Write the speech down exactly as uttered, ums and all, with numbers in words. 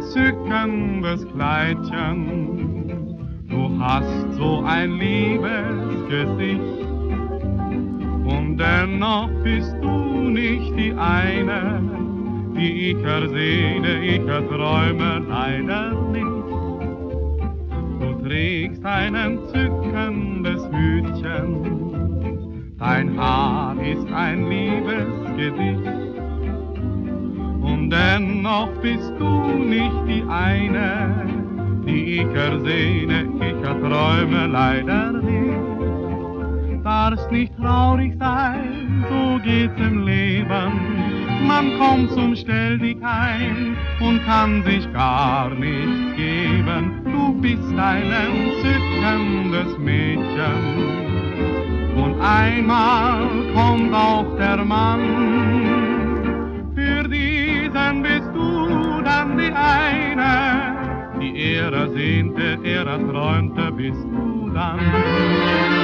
entzückendes Kleidchen. Du hast so ein liebes Gesicht und dennoch bist du nicht die eine, die ich ersehne, ich erträume leider nicht. Du trägst ein entzückendes Hütchen, dein Haar ist ein liebes Gedicht. Und dennoch bist du nicht die eine, die ich ersehne, ich erträume leider nicht. Darfst nicht traurig sein, so geht's im Leben. Man kommt zum Stelldichein und kann sich gar nichts geben. Du bist ein entzückendes Mädchen. Und einmal kommt auch der Mann. Für diesen bist du dann die eine, die er ersehnte, er erträumte, bist du dann.